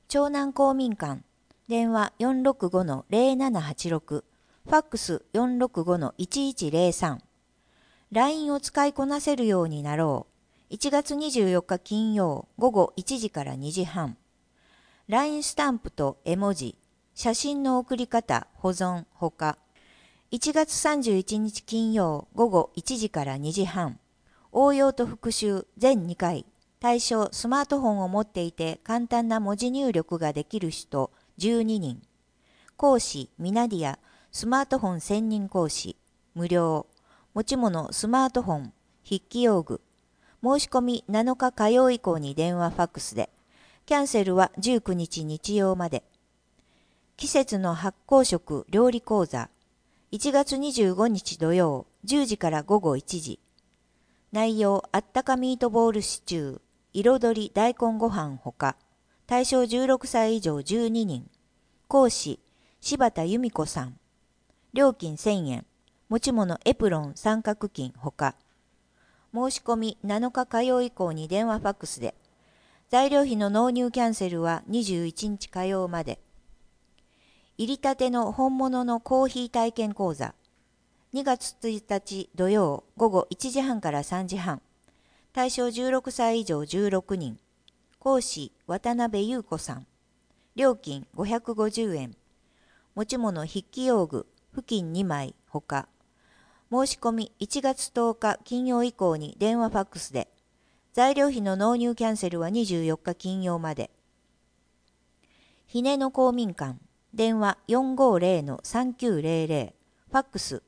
長南公民館、電話465-0786、ファックス465-1103。LINE を使いこなせるようになろう。1月24日金曜午後1時から2時半。LINE スタンプと絵文字、写真の送り方、保存、ほか。1月31日金曜午後1時から2時半。応用と復習全2回。対象スマートフォンを持っていて簡単な文字入力ができる人12人。講師ミナディアスマートフォン専任講師無料。持ち物スマートフォン筆記用具。申し込み7日火曜以降に電話ファックスで。キャンセルは19日日曜まで。季節の発酵食料理講座。1月25日土曜10時から午後1時。内容あったかミートボールシチュー。彩り大根ご飯ほか。対象16歳以上12人。講師柴田由美子さん。料金1000円。持ち物エプロン三角巾ほか。申し込み7日火曜以降に電話ファックスで。材料費の納入キャンセルは21日火曜まで。入りたての本物のコーヒー体験講座。2月1日土曜午後1時半から3時半。対象16歳以上16人。講師渡辺優子さん。料金550円。持ち物筆記用具、布巾2枚ほか。申し込み1月10日金曜以降に電話ファックスで。材料費の納入キャンセルは24日金曜まで。ひねの公民館、電話450-3900、ファックス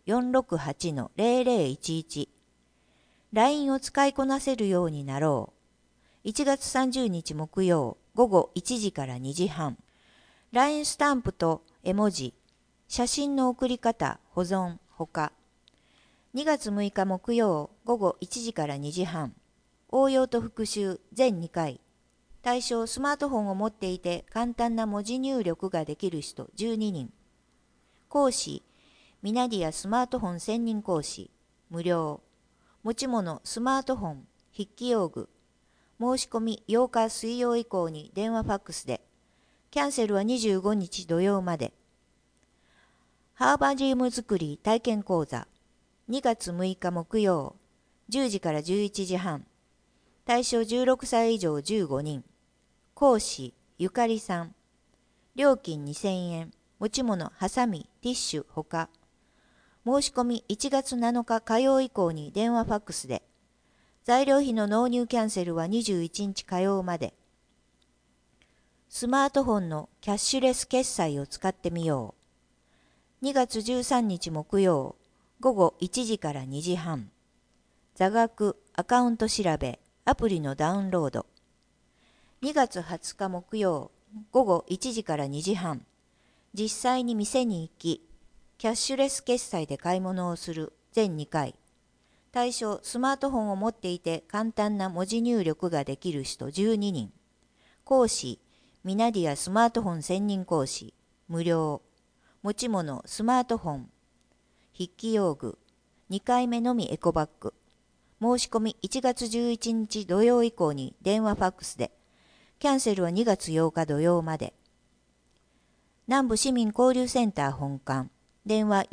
468-0011。LINE を使いこなせるようになろう。1月30日木曜午後1時から2時半。LINE スタンプと絵文字、写真の送り方、保存、ほか。2月6日木曜午後1時から2時半。応用と復習全2回。対象スマートフォンを持っていて簡単な文字入力ができる人12人。講師ミナディアスマートフォン専任講師無料。持ち物スマートフォン筆記用具。申し込み8日水曜以降に電話ファックスで。キャンセルは25日土曜まで。ハーバリウム作り体験講座。2月6日木曜10時から11時半。対象16歳以上15人。講師ゆかりさん。料金2000円。持ち物ハサミティッシュほか。申し込み1月7日火曜以降に電話ファックスで。材料費の納入キャンセルは21日火曜まで。スマートフォンのキャッシュレス決済を使ってみよう。2月13日木曜午後1時から2時半。座学アカウント調べアプリのダウンロード。2月20日木曜午後1時から2時半。実際に店に行き、キャッシュレス決済で買い物をする全2回。対象スマートフォンを持っていて簡単な文字入力ができる人12人。講師ミナディアスマートフォン専任講師無料。持ち物スマートフォン筆記用具。2回目のみエコバッグ。申し込み1月11日土曜以降に電話ファックスで。キャンセルは2月8日土曜まで。南部市民交流センター本館。電話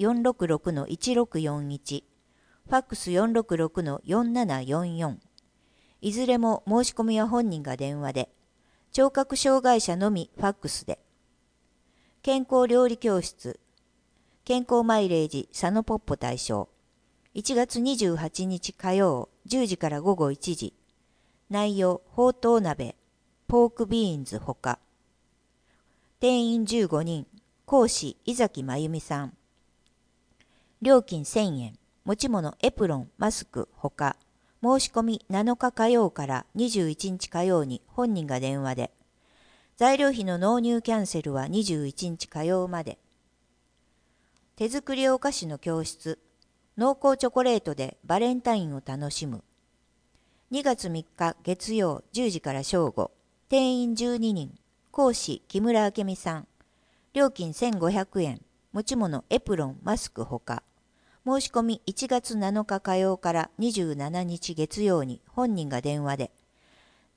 466-1641。ファックス466-4744。いずれも申し込みは本人が電話で。聴覚障害者のみファックスで。健康料理教室。健康マイレージサノポッポ対象。1月28日火曜10時から午後1時。内容ほうとう鍋、ポークビーンズほか。定員15人。講師井崎真由美さん。料金1000円。持ち物エプロン、マスクほか。申し込み7日火曜から21日火曜に本人が電話で。材料費の納入キャンセルは21日火曜まで。手作りお菓子の教室。濃厚チョコレートでバレンタインを楽しむ。2月3日月曜10時から正午。定員12人。講師木村明美さん。料金1500円。持ち物エプロン、マスクほか。申し込み1月7日火曜から27日月曜に本人が電話で。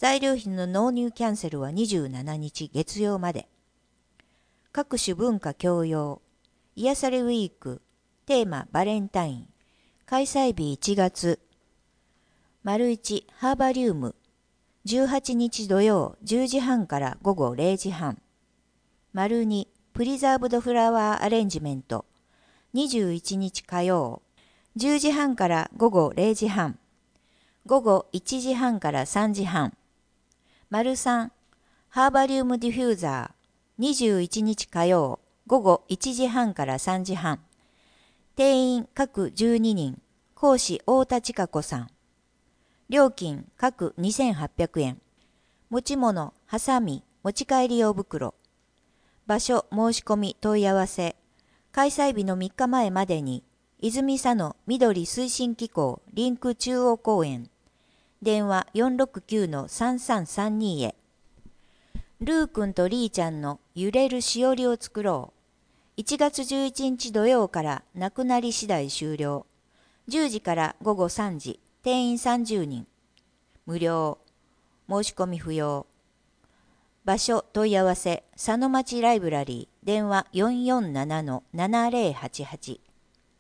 材料費の納入キャンセルは27日月曜まで。各種文化教養、癒されウィーク、テーマバレンタイン、開催日1月。1ハーバリウム、18日土曜10時半から午後0時半。2プリザーブドフラワーアレンジメント、21日火曜、10時半から午後0時半。午後1時半から3時半。3ハーバリウムディフューザー、21日火曜、午後1時半から3時半。定員各12人、講師太田千佳子さん。料金各2800円。持ち物、はさみ、持ち帰り用袋。場所、申し込み、問い合わせ。開催日の3日前までに、泉佐野緑推進機構リンク中央公園。電話469-3332へ。ルーくんとリーちゃんの揺れるしおりを作ろう。1月11日土曜からなくなり次第終了。10時から午後3時。定員30人。無料。申し込み不要。場所問い合わせ佐野町ライブラリー電話447-7088